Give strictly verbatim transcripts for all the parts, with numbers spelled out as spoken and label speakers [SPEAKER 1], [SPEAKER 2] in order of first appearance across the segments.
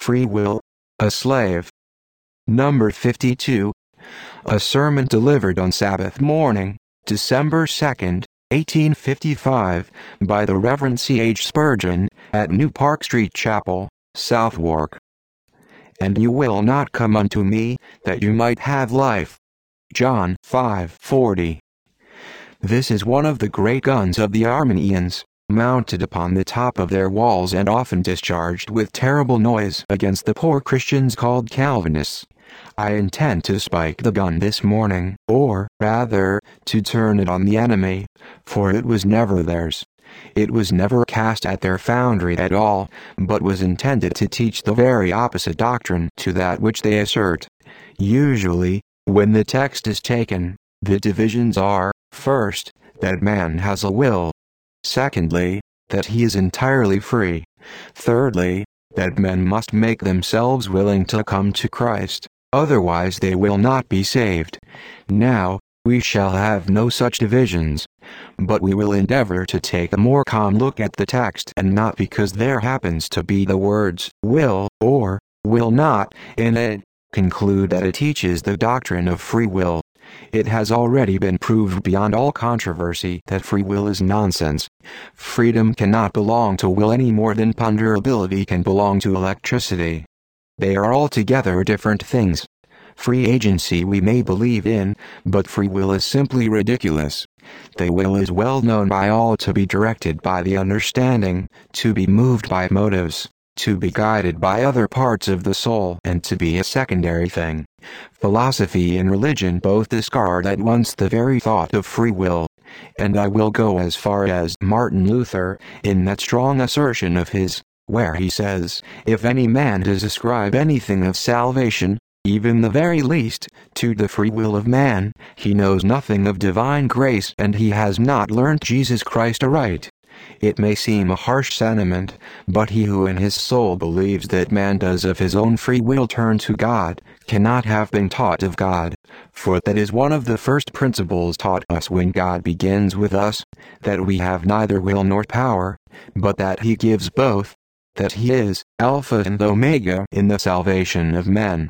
[SPEAKER 1] Free will. A slave. Number fifty-two. A sermon delivered on Sabbath morning, December second, eighteen fifty-five, by the Reverend C H Spurgeon, at New Park Street Chapel, Southwark. And you will not come unto me, that you might have life. John five forty. This is one of the great guns of the Arminians, mounted upon the top of their walls and often discharged with terrible noise against the poor Christians called Calvinists. I intend to spike the gun this morning, or, rather, to turn it on the enemy, for it was never theirs. It was never cast at their foundry at all, but was intended to teach the very opposite doctrine to that which they assert. Usually, when the text is taken, the divisions are, first, that man has a will; secondly, that he is entirely free; thirdly, that men must make themselves willing to come to Christ, otherwise they will not be saved. Now, we shall have no such divisions, but we will endeavor to take a more calm look at the text, and not because there happens to be the words will or will not in it, conclude that it teaches the doctrine of free will. It has already been proved beyond all controversy that free will is nonsense. Freedom cannot belong to will any more than ponderability can belong to electricity. They are altogether different things. Free agency we may believe in, but free will is simply ridiculous. The will is well known by all to be directed by the understanding, to be moved by motives, to be guided by other parts of the soul, and to be a secondary thing. Philosophy and religion both discard at once the very thought of free will, and I will go as far as Martin Luther, in that strong assertion of his, where he says, "If any man does ascribe anything of salvation, even the very least, to the free will of man, he knows nothing of divine grace, and he has not learnt Jesus Christ aright." It may seem a harsh sentiment, but he who in his soul believes that man does of his own free will turn to God, cannot have been taught of God, for that is one of the first principles taught us when God begins with us, that we have neither will nor power, but that he gives both, that he is Alpha and Omega in the salvation of men.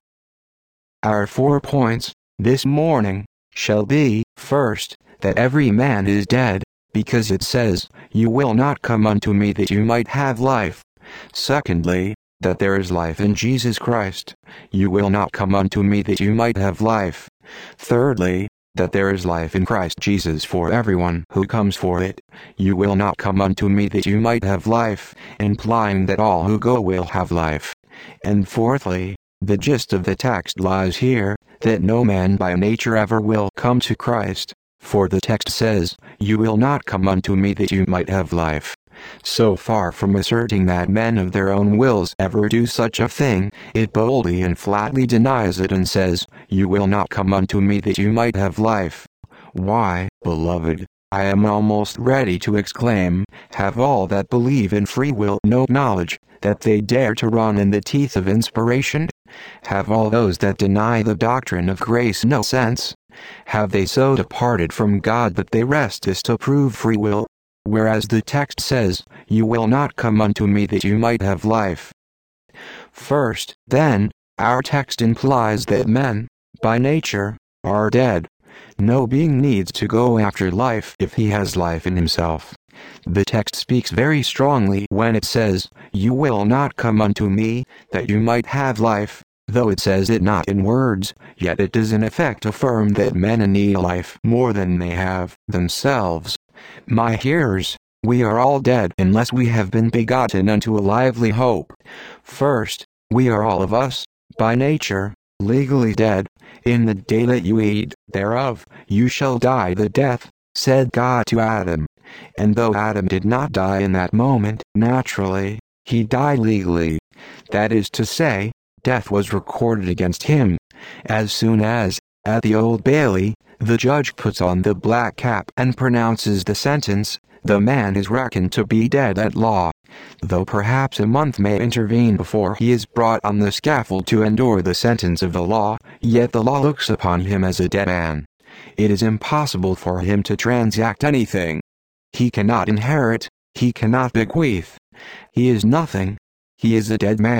[SPEAKER 1] Our four points, this morning, shall be, first, that every man is dead, because it says, "You will not come unto me that you might have life." Secondly, that there is life in Jesus Christ. "You will not come unto me that you might have life." Thirdly, that there is life in Christ Jesus for everyone who comes for it. "You will not come unto me that you might have life," implying that all who go will have life. And fourthly, the gist of the text lies here, that no man by nature ever will come to Christ, for the text says, "You will not come unto me that you might have life." So far from asserting that men of their own wills ever do such a thing, it boldly and flatly denies it and says, "You will not come unto me that you might have life." Why, beloved, I am almost ready to exclaim, have all that believe in free will no knowledge, that they dare to run in the teeth of inspiration? Have all those that deny the doctrine of grace no sense? Have they so departed from God that they rest is to prove free will? Whereas the text says, "You will not come unto me that you might have life." First, then, our text implies that men, by nature, are dead. No being needs to go after life if he has life in himself. The text speaks very strongly when it says, "You will not come unto me, that you might have life." Though it says it not in words, yet it does in effect affirm that men need life more than they have themselves. My hearers, we are all dead unless we have been begotten unto a lively hope. First, we are all of us, by nature, legally dead. "In the day that you eat thereof, you shall die the death," said God to Adam. And though Adam did not die in that moment, naturally, he died legally. That is to say, death was recorded against him. As soon as, at the Old Bailey, the judge puts on the black cap and pronounces the sentence, the man is reckoned to be dead at law. Though perhaps a month may intervene before he is brought on the scaffold to endure the sentence of the law, yet the law looks upon him as a dead man. It is impossible for him to transact anything. He cannot inherit, he cannot bequeath. He is nothing. He is a dead man.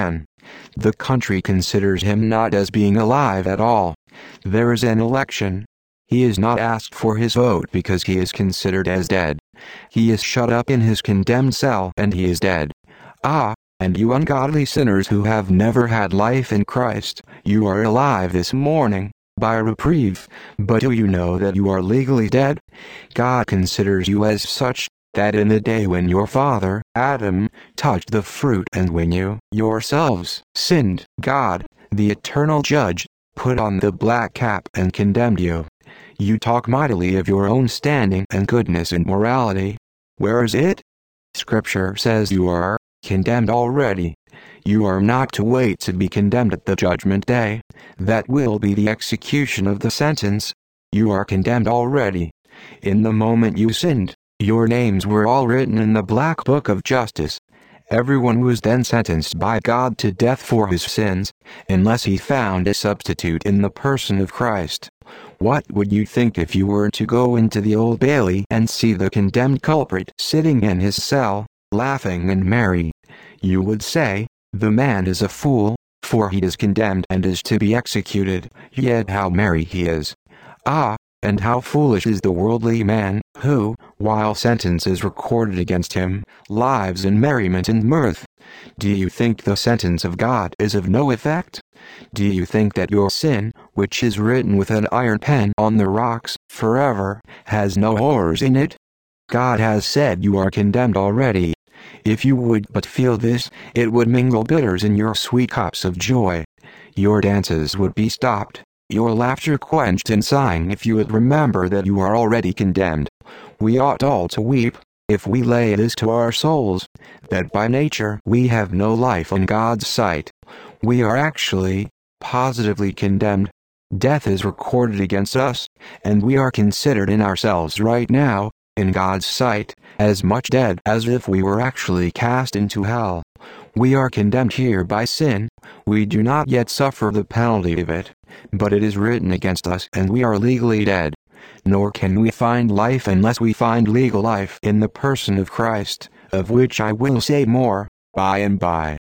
[SPEAKER 1] The country considers him not as being alive at all. There is an election. He is not asked for his vote because he is considered as dead. He is shut up in his condemned cell and he is dead. Ah, and you ungodly sinners who have never had life in Christ, you are alive this morning, by reprieve, but do you know that you are legally dead? God considers you as such, that in the day when your father, Adam, touched the fruit and when you, yourselves, sinned, God, the eternal judge, put on the black cap and condemned you. You talk mightily of your own standing and goodness and morality. Where is it? Scripture says you are condemned already. You are not to wait to be condemned at the judgment day. That will be the execution of the sentence. You are condemned already. In the moment you sinned, your names were all written in the black book of justice. Everyone was then sentenced by God to death for his sins, unless he found a substitute in the person of Christ. What would you think if you were to go into the Old Bailey and see the condemned culprit sitting in his cell, laughing and merry? You would say, "The man is a fool, for he is condemned and is to be executed, yet how merry he is." Ah, and how foolish is the worldly man, who, while sentence is recorded against him, lives in merriment and mirth. Do you think the sentence of God is of no effect? Do you think that your sin, which is written with an iron pen on the rocks, forever, has no horrors in it? God has said you are condemned already. If you would but feel this, it would mingle bitters in your sweet cups of joy. Your dances would be stopped, your laughter quenched in sighing if you would remember that you are already condemned. We ought all to weep, if we lay this to our souls, that by nature we have no life in God's sight. We are actually, positively condemned. Death is recorded against us, and we are considered in ourselves right now, in God's sight, as much dead as if we were actually cast into hell. We are condemned here by sin. We do not yet suffer the penalty of it, but it is written against us and we are legally dead. Nor can we find life unless we find legal life in the person of Christ, of which I will say more, by and by.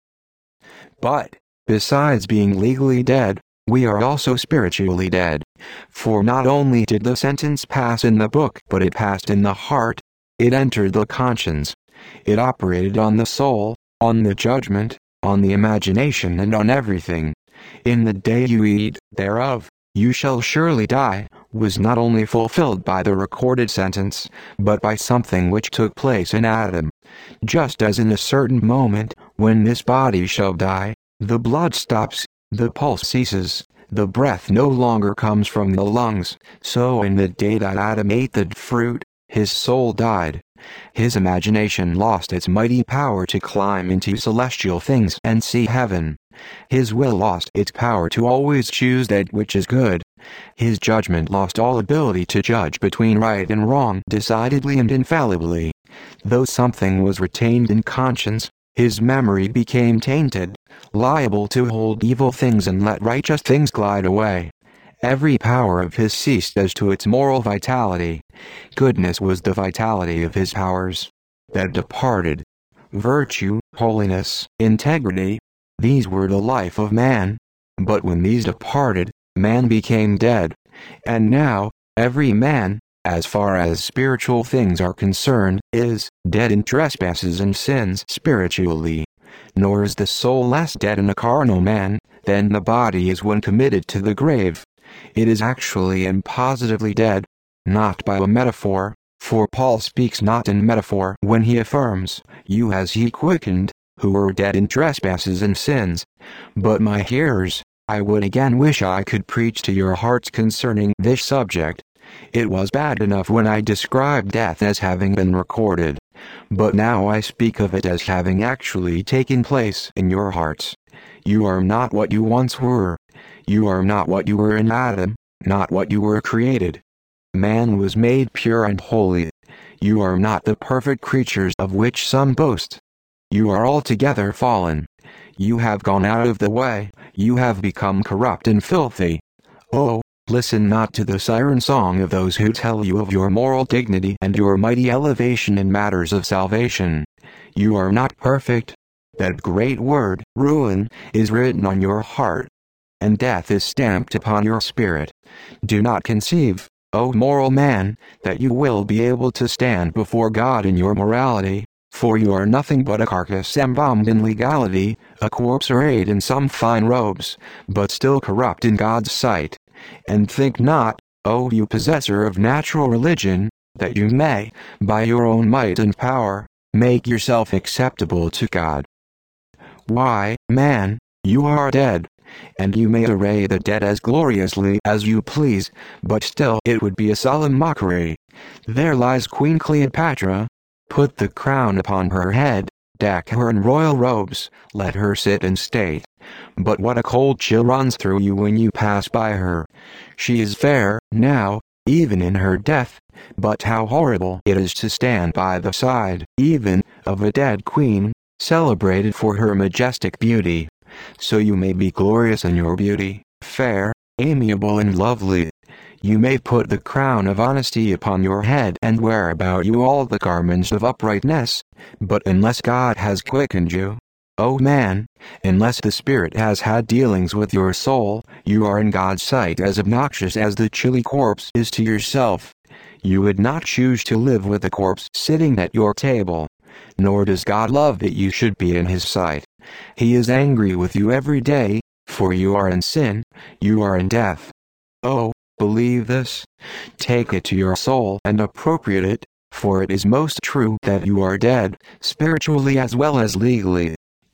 [SPEAKER 1] But, besides being legally dead, we are also spiritually dead. For not only did the sentence pass in the book, but it passed in the heart. It entered the conscience. It operated on the soul, on the judgment, on the imagination and on everything. In the day you eat thereof, you shall surely die, was not only fulfilled by the recorded sentence, but by something which took place in Adam. Just as in a certain moment, when this body shall die, the blood stops, the pulse ceases, the breath no longer comes from the lungs, so in the day that Adam ate the fruit, his soul died. His imagination lost its mighty power to climb into celestial things and see heaven. His will lost its power to always choose that which is good. His judgment lost all ability to judge between right and wrong decidedly and infallibly. Though something was retained in conscience, his memory became tainted, liable to hold evil things and let righteous things glide away. Every power of his ceased as to its moral vitality. Goodness was the vitality of his powers. That departed. Virtue, holiness, integrity, these were the life of man. But when these departed, man became dead. And now, every man, as far as spiritual things are concerned, is dead in trespasses and sins spiritually. Nor is the soul less dead in a carnal man than the body is when committed to the grave. It is actually and positively dead, not by a metaphor, for Paul speaks not in metaphor when he affirms, "You has he quickened, who were dead in trespasses and sins." But my hearers, I would again wish I could preach to your hearts concerning this subject. It was bad enough when I described death as having been recorded, but now I speak of it as having actually taken place in your hearts. You are not what you once were. You are not what you were in Adam, not what you were created. Man was made pure and holy. You are not the perfect creatures of which some boast. You are altogether fallen. You have gone out of the way, you have become corrupt and filthy. Oh, listen not to the siren song of those who tell you of your moral dignity and your mighty elevation in matters of salvation. You are not perfect. that great word, ruin, is written on your heart, and death is stamped upon your spirit. Do not conceive, O moral man, that you will be able to stand before God in your morality, for you are nothing but a carcass embalmed in legality, a corpse arrayed in some fine robes, but still corrupt in God's sight. And think not, O you possessor of natural religion, that you may, by your own might and power, make yourself acceptable to God. Why, man, you are dead, and you may array the dead as gloriously as you please, but still it would be a solemn mockery. There lies Queen Cleopatra. Put the crown upon her head, deck her in royal robes, let her sit in state. But what a cold chill runs through you when you pass by her. She is fair, now, even in her death, but how horrible it is to stand by the side, even, of a dead queen, celebrated for her majestic beauty. So you may be glorious in your beauty, fair, amiable and lovely. You may put the crown of honesty upon your head and wear about you all the garments of uprightness, but unless God has quickened you, O man, unless the Spirit has had dealings with your soul, you are in God's sight as obnoxious as the chilly corpse is to yourself. You would not choose to live with the corpse sitting at your table, nor does God love that you should be in his sight. He is angry with you every day, for you are in sin, you are in death. Oh, believe this. Take it to your soul and appropriate it, for it is most true that you are dead, spiritually as well as legally.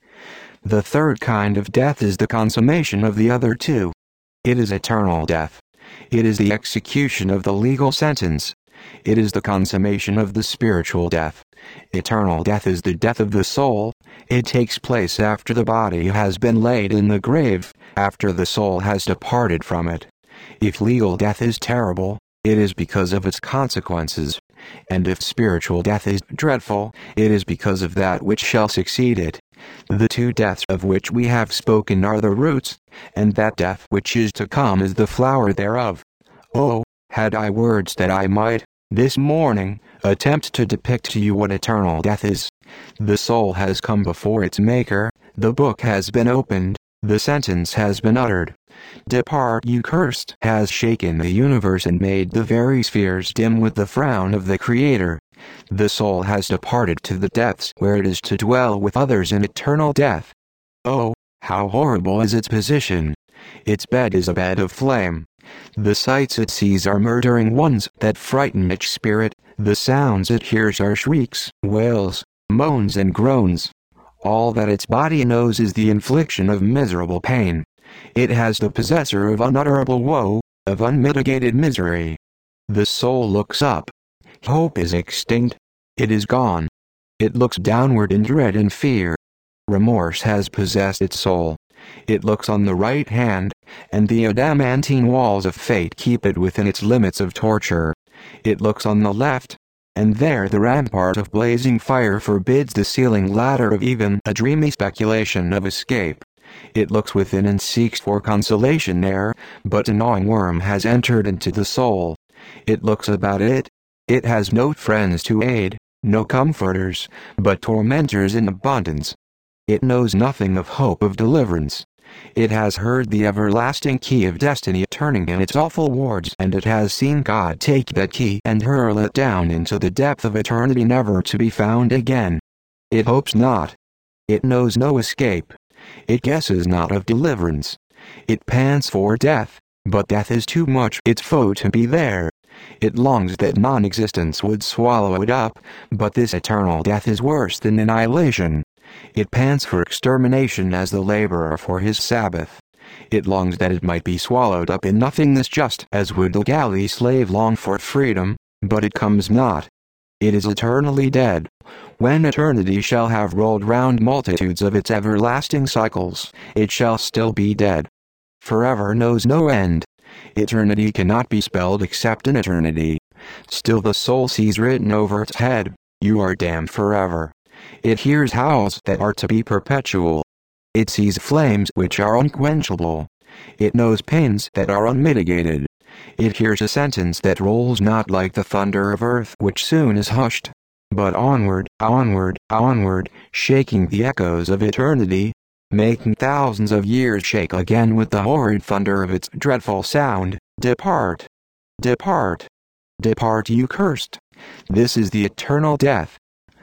[SPEAKER 1] The third kind of death is the consummation of the other two. It is eternal death. It is the execution of the legal sentence. It is the consummation of the spiritual death. Eternal death is the death of the soul. It takes place after the body has been laid in the grave, after the soul has departed from it. If legal death is terrible, it is because of its consequences. And if spiritual death is dreadful, it is because of that which shall succeed it. The two deaths of which we have spoken are the roots, and that death which is to come is the flower thereof. Oh, had I words that I might, this morning, attempt to depict to you what eternal death is. The soul has come before its Maker, the book has been opened, the sentence has been uttered. Depart, you cursed, has shaken the universe and made the very spheres dim with the frown of the Creator. The soul has departed to the depths where it is to dwell with others in eternal death. Oh, how horrible is its position! Its bed is a bed of flame. The sights it sees are murdering ones that frighten its spirit, the sounds it hears are shrieks, wails, moans and groans. All that its body knows is the infliction of miserable pain. It has the possessor of unutterable woe, of unmitigated misery. The soul looks up. Hope is extinct. It is gone. It looks downward in dread and fear. Remorse has possessed its soul. It looks on the right hand, and the adamantine walls of fate keep it within its limits of torture. It looks on the left, and there the rampart of blazing fire forbids the ceiling ladder of even a dreamy speculation of escape. It looks within and seeks for consolation there, but a gnawing worm has entered into the soul. It looks about it. It has no friends to aid, no comforters, but tormentors in abundance. It knows nothing of hope of deliverance. It has heard the everlasting key of destiny turning in its awful wards, and it has seen God take that key and hurl it down into the depth of eternity, never to be found again. It hopes not. It knows no escape. It guesses not of deliverance. It pants for death, but death is too much its foe to be there. It longs that non-existence would swallow it up, but this eternal death is worse than annihilation. It pants for extermination as the laborer for his Sabbath. It longs that it might be swallowed up in nothingness, just as would the galley slave long for freedom, but it comes not. It is eternally dead. When eternity shall have rolled round multitudes of its everlasting cycles, it shall still be dead. Forever knows no end. Eternity cannot be spelled except in eternity. Still the soul sees written over its head, "You are damned forever." It hears howls that are to be perpetual. It sees flames which are unquenchable. It knows pains that are unmitigated. It hears a sentence that rolls not like the thunder of earth which soon is hushed. but onward, onward, onward, shaking the echoes of eternity, making thousands of years shake again with the horrid thunder of its dreadful sound. Depart! Depart! Depart, you cursed! This is the eternal death.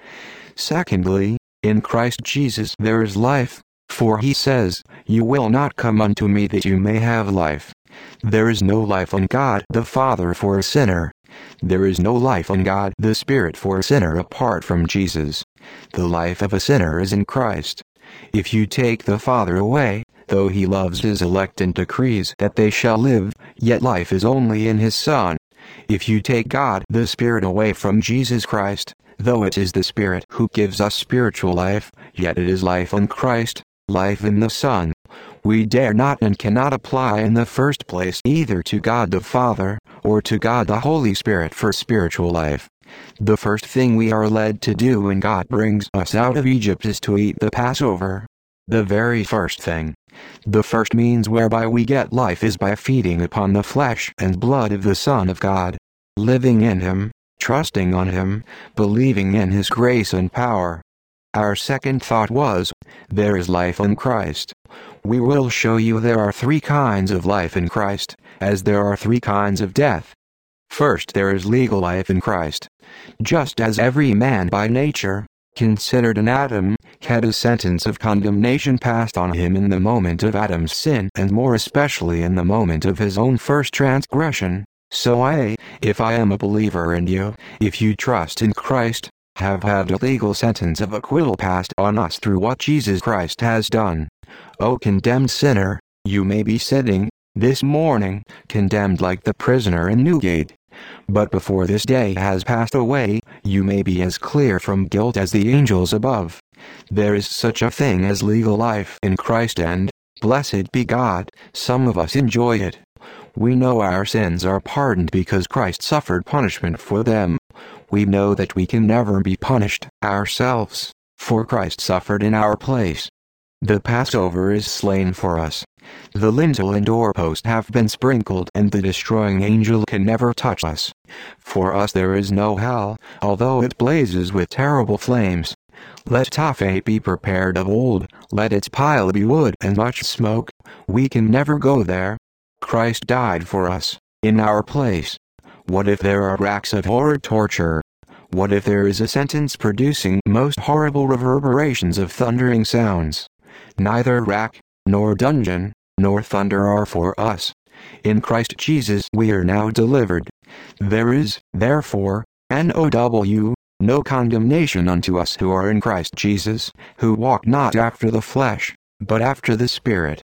[SPEAKER 1] Secondly, in Christ Jesus there is life, for he says, "You will not come unto me that you may have life." There is no life in God the Father for a sinner. There is no life in God the Spirit for a sinner apart from Jesus. The life of a sinner is in Christ. If you take the Father away, though he loves his elect and decrees that they shall live, yet life is only in his Son. If you take God the Spirit away from Jesus Christ, though it is the Spirit who gives us spiritual life, yet it is life in Christ, life in the Son. We dare not and cannot apply in the first place either to God the Father, or to God the Holy Spirit for spiritual life. The first thing we are led to do when God brings us out of Egypt is to eat the Passover. The very first thing. The first means whereby we get life is by feeding upon the flesh and blood of the Son of God, living in Him, trusting on Him, believing in His grace and power. Our second thought was, there is life in Christ. We will show you there are three kinds of life in Christ, as there are three kinds of death. First, there is legal life in Christ. Just as every man by nature, considered an Adam, had a sentence of condemnation passed on him in the moment of Adam's sin and more especially in the moment of his own first transgression, so I, if I am a believer in you, if you trust in Christ, have had a legal sentence of acquittal passed on us through what Jesus Christ has done. O condemned sinner, you may be sitting, this morning, condemned like the prisoner in Newgate. But before this day has passed away, you may be as clear from guilt as the angels above. There is such a thing as legal life in Christ, and, blessed be God, some of us enjoy it. We know our sins are pardoned because Christ suffered punishment for them. We know that we can never be punished ourselves, for Christ suffered in our place. The Passover is slain for us. The lintel and doorpost have been sprinkled, and the destroying angel can never touch us. For us there is no hell, although it blazes with terrible flames. Let Tophet be prepared of old, let its pile be wood and much smoke. We can never go there. Christ died for us, in our place. What if there are racks of horrid torture? What if there is a sentence producing most horrible reverberations of thundering sounds? Neither rack, nor dungeon, nor thunder are for us. In Christ Jesus we are now delivered. There is, therefore, N O W, no condemnation unto us who are in Christ Jesus, who walk not after the flesh, but after the Spirit.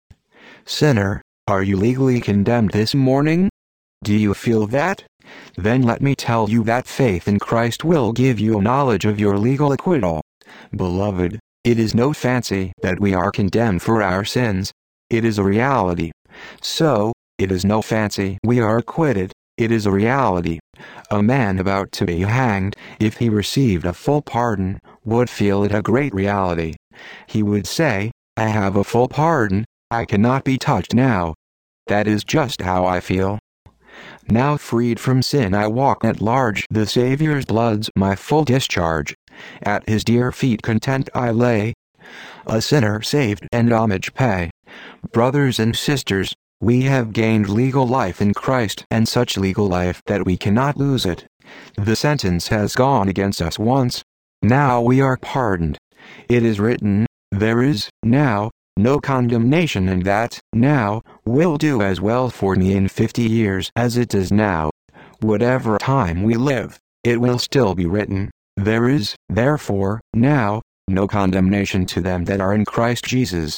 [SPEAKER 1] Sinner, are you legally condemned this morning? Do you feel that? Then let me tell you that faith in Christ will give you a knowledge of your legal acquittal. Beloved, it is no fancy that we are condemned for our sins. It is a reality. So, it is no fancy we are acquitted. It is a reality. A man about to be hanged, if he received a full pardon, would feel it a great reality. He would say, I have a full pardon, I cannot be touched now. That is just how I feel. Now freed from sin I walk at large, the Saviour's blood's my full discharge. At his dear feet content I lay, a sinner saved and homage pay. Brothers and sisters, we have gained legal life in Christ, and such legal life that we cannot lose it. The sentence has gone against us once. Now we are pardoned. It is written, there is, now, no condemnation, and that, now, will do as well for me in fifty years as it does now. Whatever time we live, it will still be written, there is, therefore, now, no condemnation to them that are in Christ Jesus.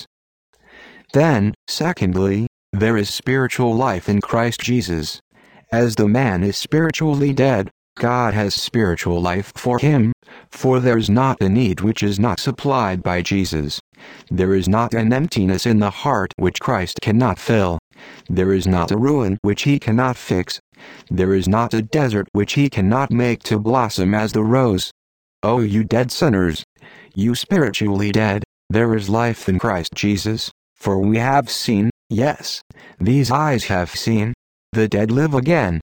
[SPEAKER 1] Then, secondly, there is spiritual life in Christ Jesus. As the man is spiritually dead, God has spiritual life for him, for there is not a need which is not supplied by Jesus. There is not an emptiness in the heart which Christ cannot fill. There is not a ruin which he cannot fix. There is not a desert which he cannot make to blossom as the rose. O you dead sinners! You spiritually dead, there is life in Christ Jesus, for we have seen, yes, these eyes have seen, the dead live again.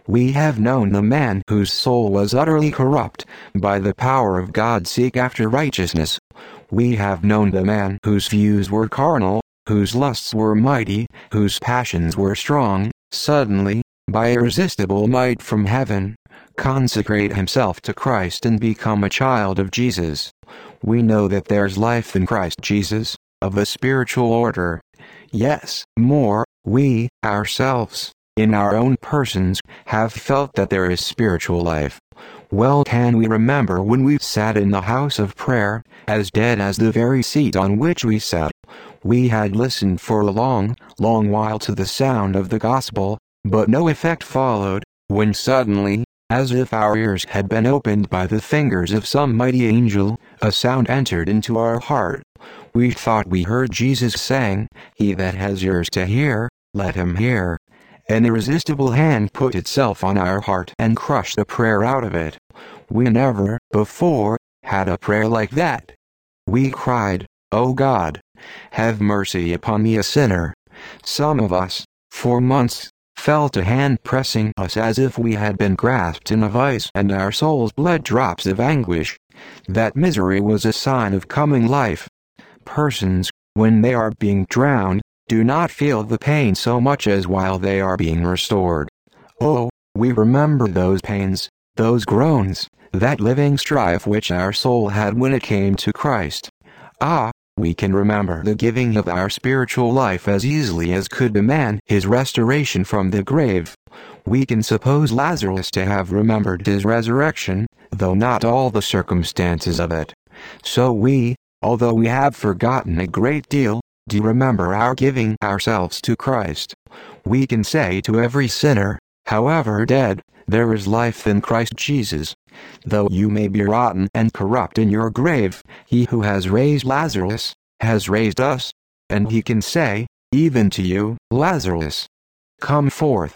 [SPEAKER 1] We have known the man whose soul was utterly corrupt by the power of God seek after righteousness. We have known the man whose views were carnal, whose lusts were mighty, whose passions were strong, suddenly, by irresistible might from heaven, consecrate himself to Christ and become a child of Jesus. We know that there's life in Christ Jesus, of a spiritual order. Yes, more, we, ourselves, in our own persons, have felt that there is spiritual life. Well can we remember when we sat in the house of prayer, as dead as the very seat on which we sat. We had listened for a long, long while to the sound of the gospel, but no effect followed, when suddenly, as if our ears had been opened by the fingers of some mighty angel, a sound entered into our heart. We thought we heard Jesus saying, "He that has ears to hear, let him hear." An irresistible hand put itself on our heart and crushed a prayer out of it. We never, before, had a prayer like that. We cried, "O God, have mercy upon me a sinner." Some of us, for months, felt a hand pressing us as if we had been grasped in a vice and our souls bled drops of anguish. That misery was a sign of coming life. Persons, when they are being drowned, do not feel the pain so much as while they are being restored. Oh, we remember those pains, those groans, that living strife which our soul had when it came to Christ. Ah, we can remember the giving of our spiritual life as easily as could a man his restoration from the grave. We can suppose Lazarus to have remembered his resurrection, though not all the circumstances of it. So we, although we have forgotten a great deal, do remember our giving ourselves to Christ. We can say to every sinner, however dead, there is life in Christ Jesus. Though you may be rotten and corrupt in your grave, he who has raised Lazarus, has raised us. And he can say, even to you, Lazarus, come forth.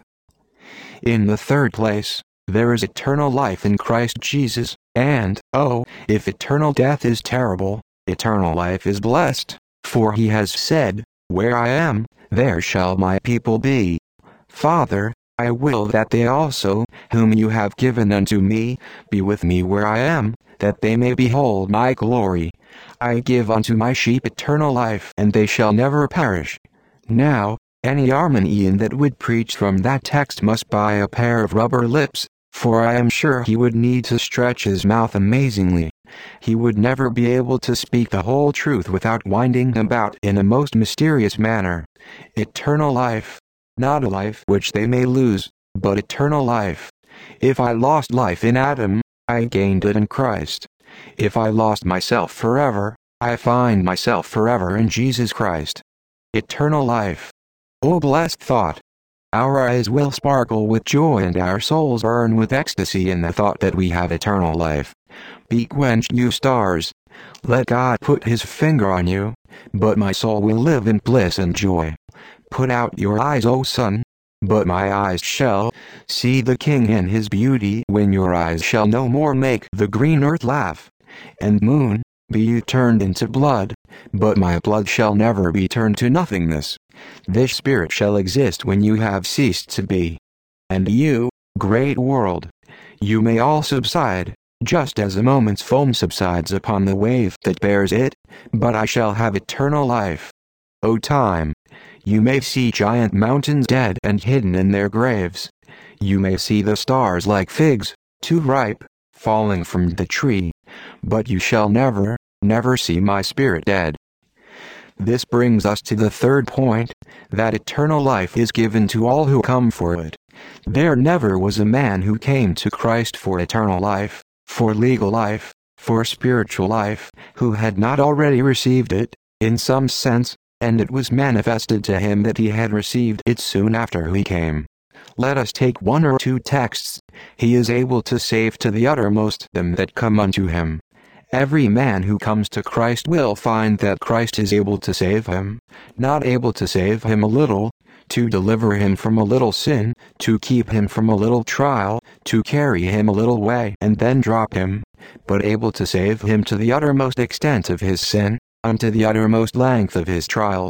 [SPEAKER 1] In the third place, there is eternal life in Christ Jesus, and, oh, if eternal death is terrible, eternal life is blessed. For he has said, "Where I am, there shall my people be." Father, I will that they also, whom you have given unto me, be with me where I am, that they may behold my glory. I give unto my sheep eternal life, and they shall never perish. Now, any Arminian that would preach from that text must buy a pair of rubber lips, for I am sure he would need to stretch his mouth amazingly. He would never be able to speak the whole truth without winding about in a most mysterious manner. Eternal life. Not a life which they may lose, but eternal life. If I lost life in Adam, I gained it in Christ. If I lost myself forever, I find myself forever in Jesus Christ. Eternal life. Oh, blessed thought! Our eyes will sparkle with joy and our souls burn with ecstasy in the thought that we have eternal life. Be quenched, you stars. Let God put his finger on you, but my soul will live in bliss and joy. Put out your eyes, O sun, but my eyes shall see the King in his beauty. When your eyes shall no more make the green earth laugh, and moon, be you turned into blood, but my blood shall never be turned to nothingness. This spirit shall exist when you have ceased to be. And you, great world, you may all subside, just as a moment's foam subsides upon the wave that bears it, but I shall have eternal life. O time, you may see giant mountains dead and hidden in their graves. You may see the stars like figs, too ripe, falling from the tree, but you shall never, never see my spirit dead. This brings us to the third point, that eternal life is given to all who come for it. There never was a man who came to Christ for eternal life, for legal life, for spiritual life, who had not already received it, in some sense, and it was manifested to him that he had received it soon after he came. Let us take one or two texts. He is able to save to the uttermost them that come unto him. Every man who comes to Christ will find that Christ is able to save him, not able to save him a little, to deliver him from a little sin, to keep him from a little trial, to carry him a little way and then drop him, but able to save him to the uttermost extent of his sin, unto the uttermost length of his trials.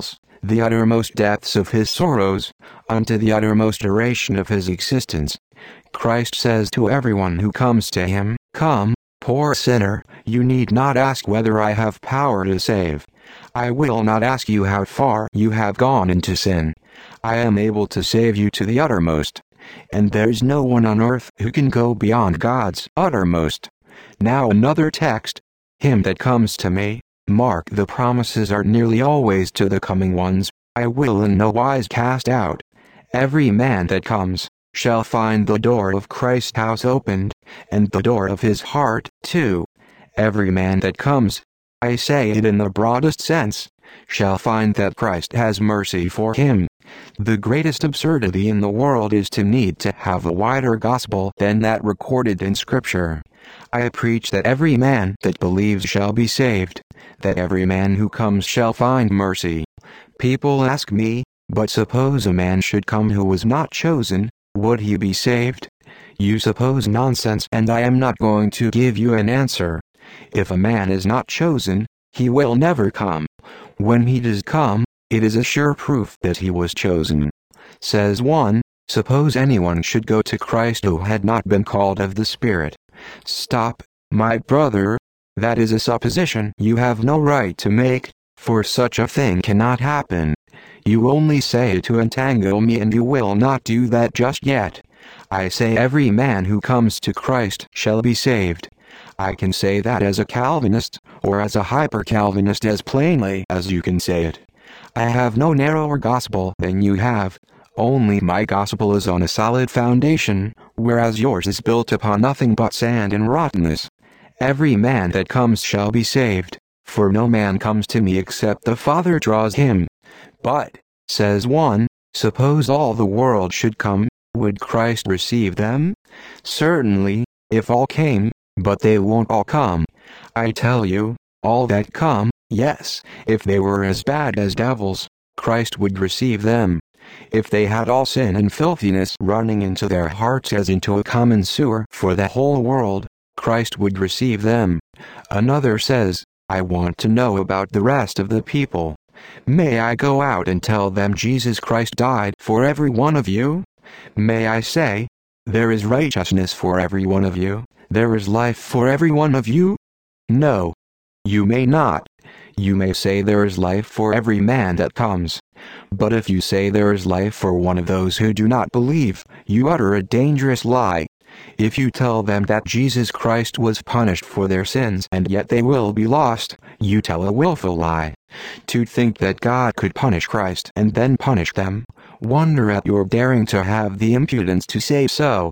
[SPEAKER 1] the uttermost depths of his sorrows, unto the uttermost duration of his existence. Christ says to everyone who comes to him, "Come, poor sinner, you need not ask whether I have power to save. I will not ask you how far you have gone into sin. I am able to save you to the uttermost. And there's no one on earth who can go beyond God's uttermost." Now another text, "Him that comes to me," mark the promises are nearly always to the coming ones, "I will in no wise cast out. Every man that comes, shall find the door of Christ's house opened, and the door of his heart, too. Every man that comes, I say it in the broadest sense, shall find that Christ has mercy for him." The greatest absurdity in the world is to need to have a wider gospel than that recorded in Scripture. I preach that every man that believes shall be saved, that every man who comes shall find mercy. People ask me, "But suppose a man should come who was not chosen, would he be saved?" You suppose nonsense, and I am not going to give you an answer. If a man is not chosen, he will never come. When he does come, it is a sure proof that he was chosen. Says one, "Suppose anyone should go to Christ who had not been called of the Spirit." Stop, my brother. That is a supposition you have no right to make, for such a thing cannot happen. You only say it to entangle me, and you will not do that just yet. I say every man who comes to Christ shall be saved. I can say that as a Calvinist, or as a hyper-Calvinist, as plainly as you can say it. I have no narrower gospel than you have, only my gospel is on a solid foundation, whereas yours is built upon nothing but sand and rottenness. Every man that comes shall be saved, for no man comes to me except the Father draws him. But, says one, suppose all the world should come, would Christ receive them? Certainly, if all came, but they won't all come. I tell you, all that come, yes, if they were as bad as devils, Christ would receive them. If they had all sin and filthiness running into their hearts as into a common sewer for the whole world, Christ would receive them. Another says, I want to know about the rest of the people. May I go out and tell them Jesus Christ died for every one of you? May I say, there is righteousness for every one of you, there is life for every one of you? No. You may not. You may say there is life for every man that comes. But if you say there is life for one of those who do not believe, you utter a dangerous lie. If you tell them that Jesus Christ was punished for their sins and yet they will be lost, you tell a willful lie. To think that God could punish Christ and then punish them, wonder at your daring to have the impudence to say so.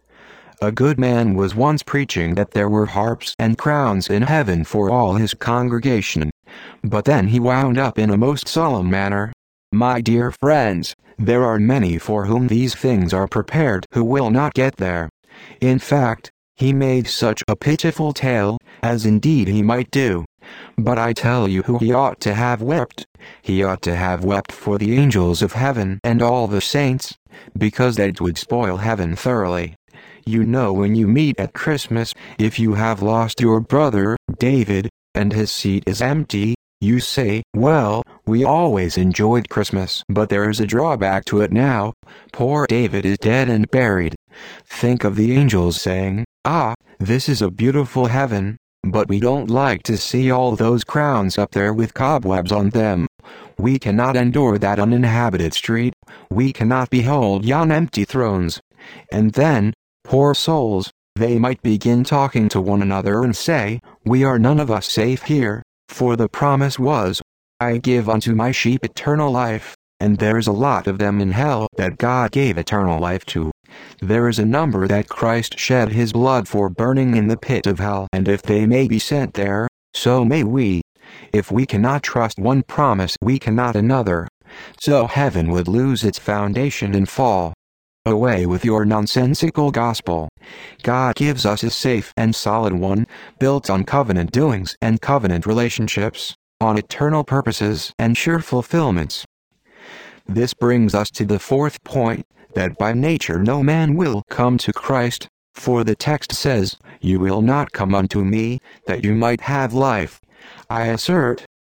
[SPEAKER 1] A good man was once preaching that there were harps and crowns in heaven for all his congregation. But then he wound up in a most solemn manner. My dear friends, there are many for whom these things are prepared who will not get there. In fact, he made such a pitiful tale, as indeed he might do. But I tell you who he ought to have wept. He ought to have wept for the angels of heaven and all the saints, because that would spoil heaven thoroughly. You know, when you meet at Christmas, if you have lost your brother, David, and his seat is empty, you say, well, we always enjoyed Christmas, but there is a drawback to it now. Poor David is dead and buried. Think of the angels saying, ah, this is a beautiful heaven, but we don't like to see all those crowns up there with cobwebs on them. We cannot endure that uninhabited street. We cannot behold yon empty thrones. And then, poor souls, they might begin talking to one another and say, we are none of us safe here, for the promise was, I give unto my sheep eternal life, and there's a lot of them in hell that God gave eternal life to. There is a number that Christ shed his blood for burning in the pit of hell, and if they may be sent there, so may we. If we cannot trust one promise, we cannot another. So heaven would lose its foundation and fall. Away with your nonsensical gospel. God gives us a safe and solid one, built on covenant doings and covenant relationships, on eternal purposes and sure fulfillments. This brings us to the fourth point, that by nature no man will come to Christ, for the text says, you will not come unto me, that you might have life. I assert,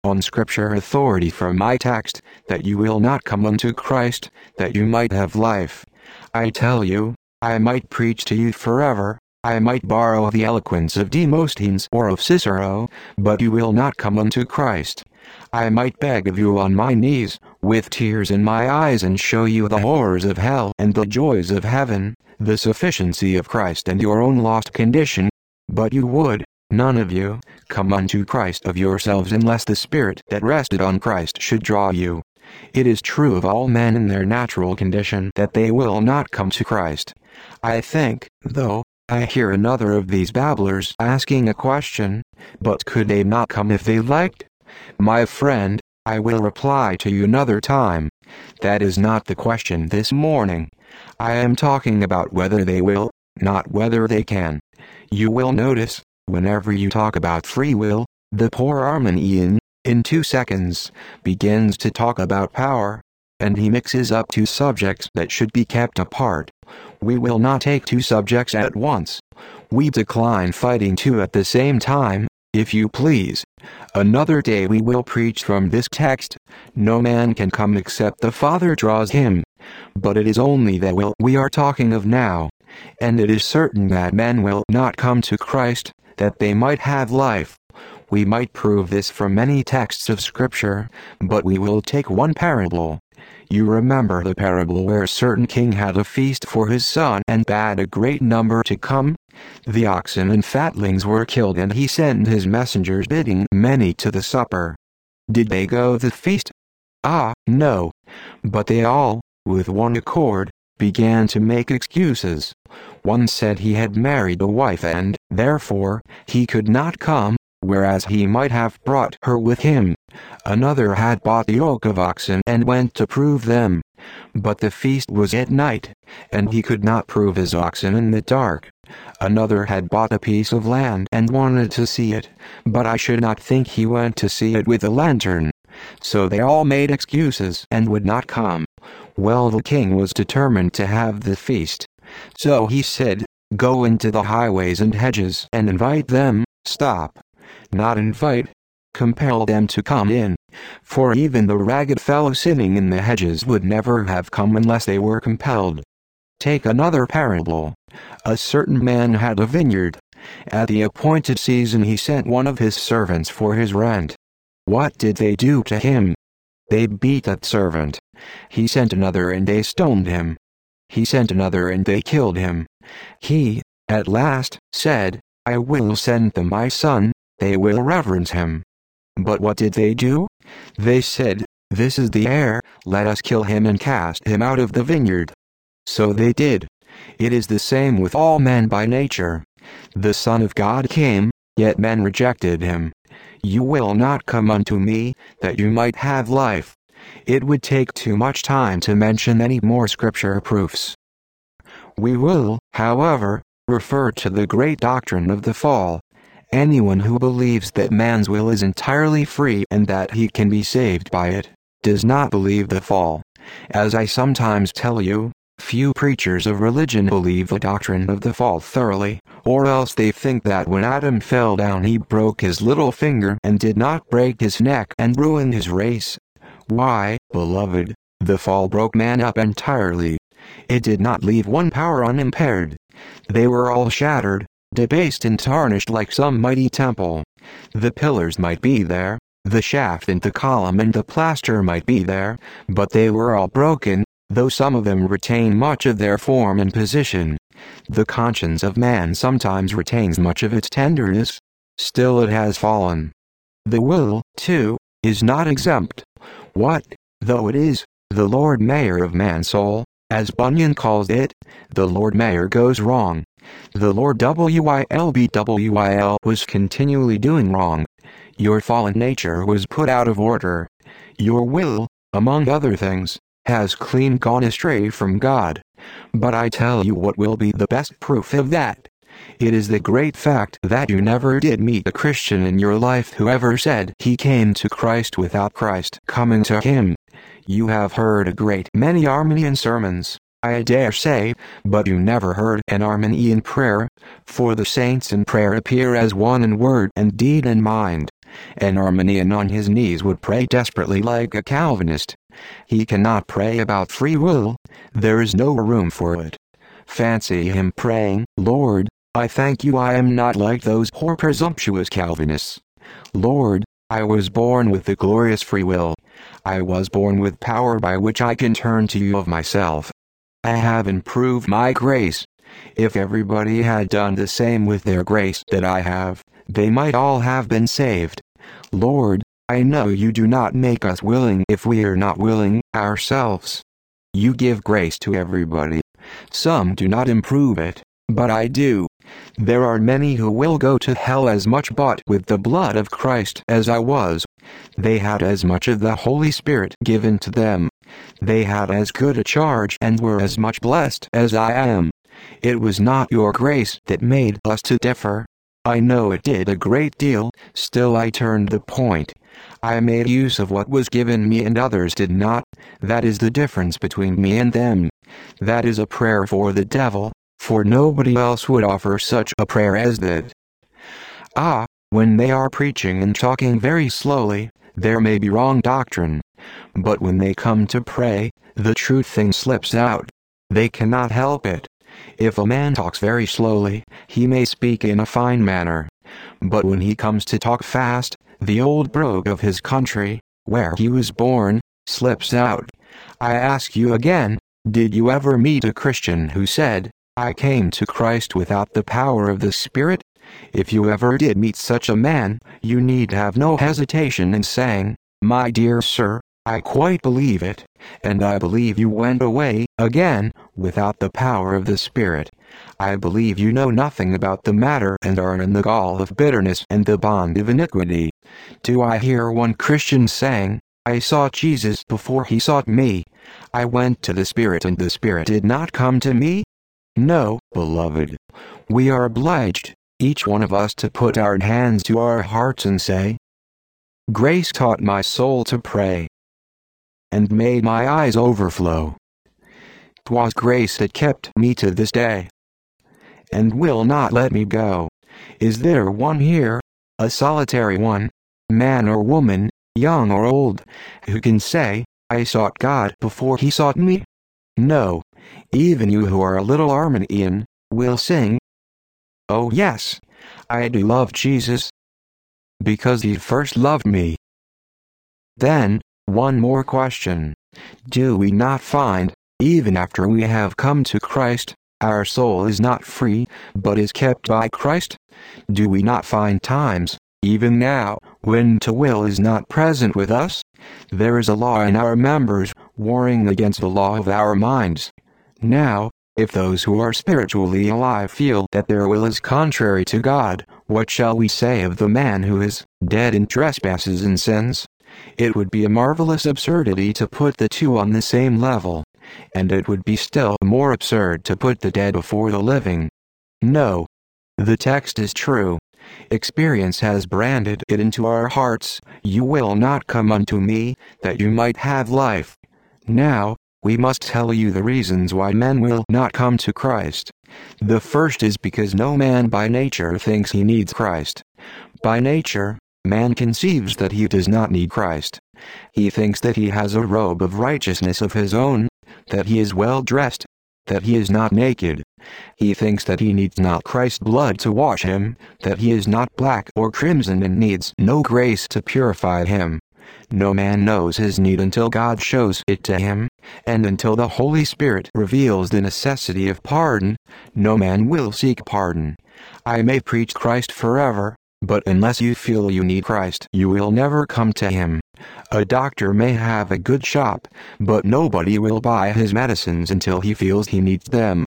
[SPEAKER 1] on Scripture authority from my text, that you will not come unto Christ, that you might have life. I tell you, I might preach to you forever, I might borrow the eloquence of Demosthenes or of Cicero, but you will not come unto Christ. I might beg of you on my knees, with tears in my eyes, and show you the horrors of hell and the joys of heaven, the sufficiency of Christ and your own lost condition. But you would, none of you, come unto Christ of yourselves unless the Spirit that rested on Christ should draw you. It is true of all men in their natural condition that they will not come to Christ. I think, though, I hear another of these babblers asking a question, but could they not come if they liked? My friend, I will reply to you another time. That is not the question this morning. I am talking about whether they will, not whether they can. You will notice, whenever you talk about free will, the poor Arminian, in two seconds, begins to talk about power, and he mixes up two subjects that should be kept apart. We will not take two subjects at once. We decline fighting two at the same time, if you please. Another day we will preach from this text, no man can come except the Father draws him. But it is only that will we are talking of now, and it is certain that men will not come to Christ, that they might have life. We might prove this from many texts of Scripture, but we will take one parable. You remember the parable where a certain king had a feast for his son and bade a great number to come? The oxen and fatlings were killed, and he sent his messengers bidding many to the supper. Did they go to the feast? Ah, no. But they all, with one accord, began to make excuses. One said he had married a wife and, therefore, he could not come, whereas he might have brought her with him. Another had bought a yoke of oxen and went to prove them. But the feast was at night, and he could not prove his oxen in the dark. Another had bought a piece of land and wanted to see it, but I should not think he went to see it with a lantern. So they all made excuses and would not come. Well, the king was determined to have the feast. So he said, "Go into the highways and hedges and invite them." Stop. Not invite. Compel them to come in. For even the ragged fellow sitting in the hedges would never have come unless they were compelled. Take another parable. A certain man had a vineyard. At the appointed season he sent one of his servants for his rent. What did they do to him? They beat that servant. He sent another and they stoned him. He sent another and they killed him. He, at last, said, "I will send them my son, they will reverence him." But what did they do? They said, "This is the heir, let us kill him and cast him out of the vineyard." So they did. It is the same with all men by nature. The Son of God came, yet men rejected him. You will not come unto me, that you might have life. It would take too much time to mention any more scripture proofs. We will, however, refer to the great doctrine of the fall. Anyone who believes that man's will is entirely free and that he can be saved by it, does not believe the fall. As I sometimes tell you, few preachers of religion believe the doctrine of the fall thoroughly, or else they think that when Adam fell down he broke his little finger and did not break his neck and ruin his race. Why, beloved, the fall broke man up entirely. It did not leave one power unimpaired. They were all shattered, debased and tarnished like some mighty temple. The pillars might be there, the shaft and the column and the plaster might be there, but they were all broken, though some of them retain much of their form and position. The conscience of man sometimes retains much of its tenderness. Still it has fallen. The will, too, is not exempt. What, though it is, the Lord Mayor of man's soul, as Bunyan calls it, the Lord Mayor goes wrong. The Lord Wilbwil was continually doing wrong. Your fallen nature was put out of order. Your will, among other things, has clean gone astray from God. But I tell you what will be the best proof of that. It is the great fact that you never did meet a Christian in your life who ever said he came to Christ without Christ coming to him. You have heard a great many Arminian sermons, I dare say, but you never heard an Arminian prayer, for the saints in prayer appear as one in word and deed and mind. An Arminian on his knees would pray desperately like a Calvinist. He cannot pray about free will. There is no room for it. Fancy him praying, "Lord, I thank you I am not like those poor presumptuous Calvinists. Lord, I was born with the glorious free will. I was born with power by which I can turn to you of myself. I have improved my grace. If everybody had done the same with their grace that I have, they might all have been saved. Lord, I know you do not make us willing if we are not willing ourselves. You give grace to everybody. Some do not improve it, but I do. There are many who will go to hell as much bought with the blood of Christ as I was. They had as much of the Holy Spirit given to them. They had as good a charge and were as much blessed as I am. It was not your grace that made us to differ. I know it did a great deal, still I turned the point. I made use of what was given me and others did not. That is the difference between me and them. That is a prayer for the devil, for nobody else would offer such a prayer as that. Ah, when they are preaching and talking very slowly, there may be wrong doctrine. But when they come to pray, the truth thing slips out. They cannot help it. If a man talks very slowly, he may speak in a fine manner. But when he comes to talk fast, the old brogue of his country, where he was born, slips out. I ask you again, did you ever meet a Christian who said, "I came to Christ without the power of the Spirit"? If you ever did meet such a man, you need have no hesitation in saying, "My dear sir, I quite believe it, and I believe you went away, again, without the power of the Spirit. I believe you know nothing about the matter and are in the gall of bitterness and the bond of iniquity." Do I hear one Christian saying, "I sought Jesus before he sought me. I went to the Spirit and the Spirit did not come to me"? No, beloved. We are obliged, each one of us, to put our hands to our hearts and say, "Grace taught my soul to pray, and made my eyes overflow. 'Twas grace that kept me to this day, and will not let me go." Is there one here, a solitary one, man or woman, young or old, who can say, "I sought God before he sought me"? No, even you who are a little Arminian, will sing, "Oh yes, I do love Jesus, because he first loved me." Then, one more question. Do we not find, even after we have come to Christ, our soul is not free, but is kept by Christ? Do we not find times, even now, when the will is not present with us? There is a law in our members, warring against the law of our minds. Now, if those who are spiritually alive feel that their will is contrary to God, what shall we say of the man who is dead in trespasses and sins? It would be a marvelous absurdity to put the two on the same level, and it would be still more absurd to put the dead before the living. No. The text is true. Experience has branded it into our hearts. "You will not come unto me, that you might have life." Now, we must tell you the reasons why men will not come to Christ. The first is because no man by nature thinks he needs Christ. By nature, man conceives that he does not need Christ. He thinks that he has a robe of righteousness of his own, that he is well dressed, that he is not naked. He thinks that he needs not Christ's blood to wash him, that he is not black or crimson and needs no grace to purify him. No man knows his need until God shows it to him, and until the Holy Spirit reveals the necessity of pardon, no man will seek pardon. I may preach Christ forever, but unless you feel you need Christ, you will never come to him. A doctor may have a good shop, but nobody will buy his medicines until he feels he needs them.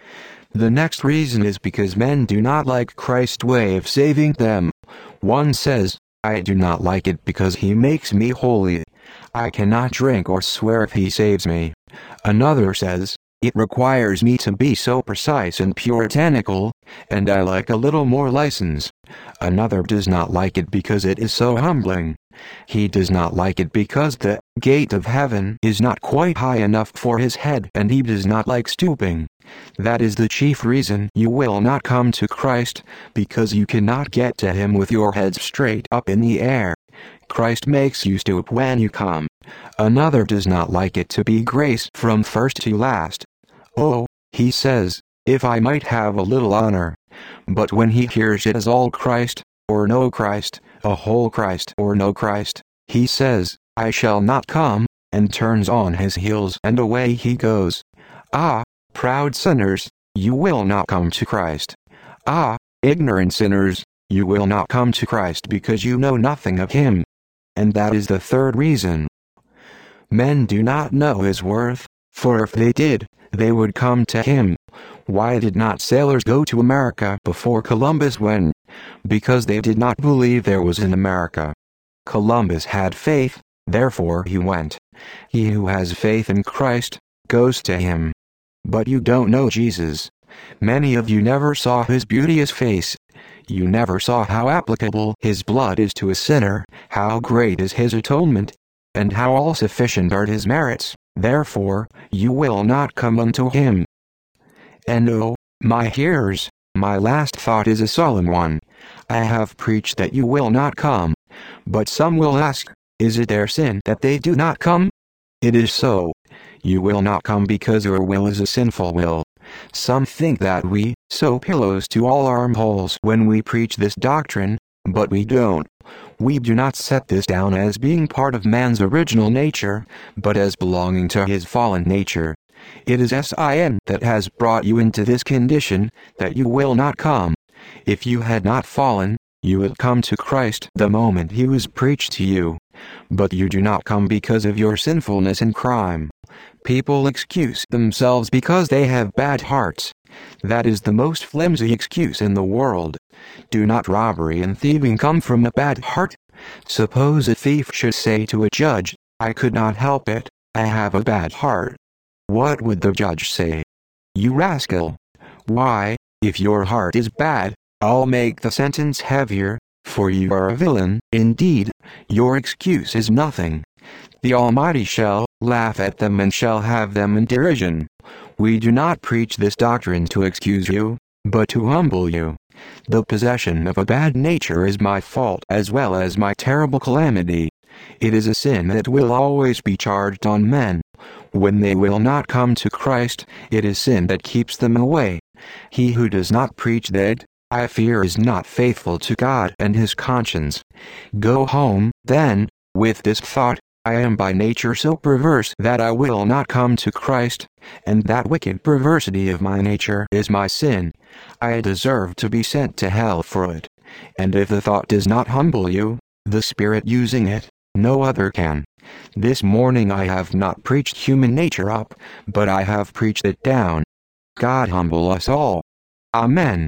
[SPEAKER 1] The next reason is because men do not like Christ's way of saving them. One says, "I do not like it because he makes me holy. I cannot drink or swear if he saves me." Another says, "It requires me to be so precise and puritanical, and I like a little more license." Another does not like it because it is so humbling. He does not like it because the gate of heaven is not quite high enough for his head, and he does not like stooping. That is the chief reason you will not come to Christ, because you cannot get to him with your head straight up in the air. Christ makes you stoop when you come. Another does not like it to be grace from first to last. Oh, he says, if I might have a little honor. But when he hears it as all Christ, or no Christ, a whole Christ or no Christ, he says, I shall not come, and turns on his heels and away he goes. Ah, proud sinners, you will not come to Christ. Ah, ignorant sinners, you will not come to Christ because you know nothing of him. And that is the third reason. Men do not know his worth, for if they did, they would come to him. Why did not sailors go to America before Columbus went? Because they did not believe there was an America. Columbus had faith, therefore he went. He who has faith in Christ, goes to him. But you don't know Jesus. Many of you never saw his beauteous face. You never saw how applicable his blood is to a sinner, how great is his atonement, and how all-sufficient are his merits. Therefore, you will not come unto him. And oh, my hearers, my last thought is a solemn one. I have preached that you will not come. But some will ask, is it their sin that they do not come? It is so. You will not come because your will is a sinful will. Some think that we sew pillows to all armholes when we preach this doctrine, but we don't. We do not set this down as being part of man's original nature, but as belonging to his fallen nature. It is sin that has brought you into this condition, that you will not come. If you had not fallen, you would come to Christ the moment he was preached to you. But you do not come because of your sinfulness and crime. People excuse themselves because they have bad hearts. That is the most flimsy excuse in the world. Do not robbery and thieving come from a bad heart? Suppose a thief should say to a judge, I could not help it, I have a bad heart. What would the judge say? You rascal! Why, if your heart is bad, I'll make the sentence heavier, for you are a villain. Indeed, your excuse is nothing. The Almighty shall laugh at them and shall have them in derision. We do not preach this doctrine to excuse you, but to humble you. The possession of a bad nature is my fault as well as my terrible calamity. It is a sin that will always be charged on men. When they will not come to Christ, it is sin that keeps them away. He who does not preach that, I fear, is not faithful to God and his conscience. Go home, then, with this thought, I am by nature so perverse that I will not come to Christ, and that wicked perversity of my nature is my sin. I deserve to be sent to hell for it. And if the thought does not humble you, the Spirit using it, no other can. This morning I have not preached human nature up, but I have preached it down. God humble us all. Amen.